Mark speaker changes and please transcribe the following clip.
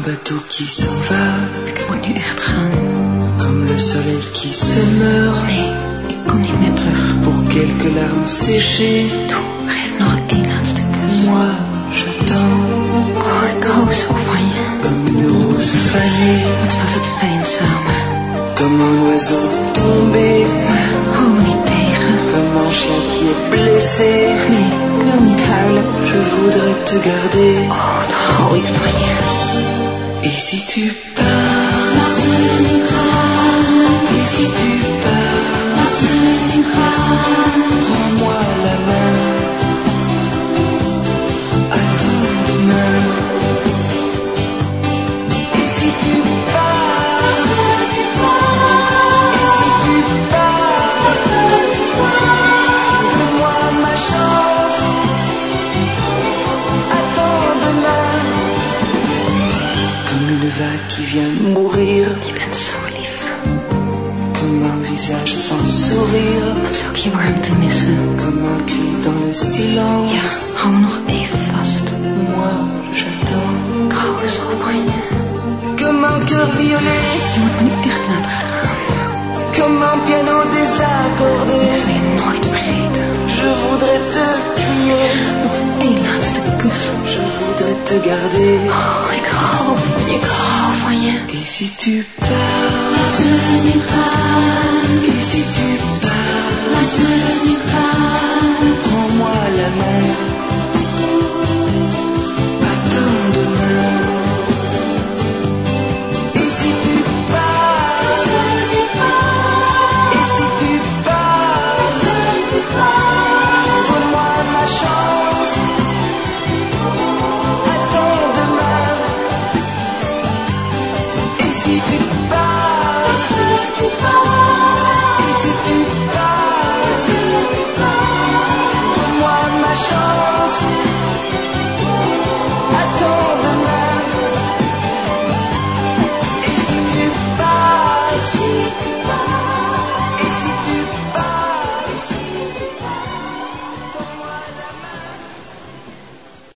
Speaker 1: bateau qui s'en va.
Speaker 2: Ik moet nu echt gaan.
Speaker 1: Comme le soleil qui se meurt.
Speaker 2: Nee, ik kom niet meer terug.
Speaker 1: Pour quelques larmes séchées.
Speaker 2: Doe, geef nog één laatste kus.
Speaker 1: Moi, j'attends.
Speaker 2: Oh, ik hou zo van je.
Speaker 1: Comme une rose fanée.
Speaker 2: Wat was het fijn samen.
Speaker 1: Comme un oiseau tombé.
Speaker 2: Maar hou me niet tegen.
Speaker 1: Comme un chien qui est blessé.
Speaker 2: Nee, ik wil niet huilen.
Speaker 1: Je voudrais te garder.
Speaker 2: Oh, dan hou ik van je.
Speaker 1: Et si tu pars, et si tu pars, prends-moi la main. Attends demain. Et si tu pars, et si tu pars, donne-moi ma chance. Attends demain. Comme une vague qui vient mourir.
Speaker 2: Je bent zo lief.
Speaker 1: Comme un visage sans sourire.
Speaker 2: Wat zou ik je warmte missen?
Speaker 1: Comme un cri dans le silence.
Speaker 2: Ja, hou me nog even vast.
Speaker 1: Moi, j'attends.
Speaker 2: Ik hou zo van je.
Speaker 1: Comme un cœur violet.
Speaker 2: Je moet me nu echt laten gaan.
Speaker 1: Comme un piano désaccordé.
Speaker 2: Ik zal je nooit vergeten.
Speaker 1: Je voudrais te crier.
Speaker 2: Nog één laatste kus.
Speaker 1: Je voudrais te garder.
Speaker 2: Oh, ik hou van je.
Speaker 1: Et si tu pars.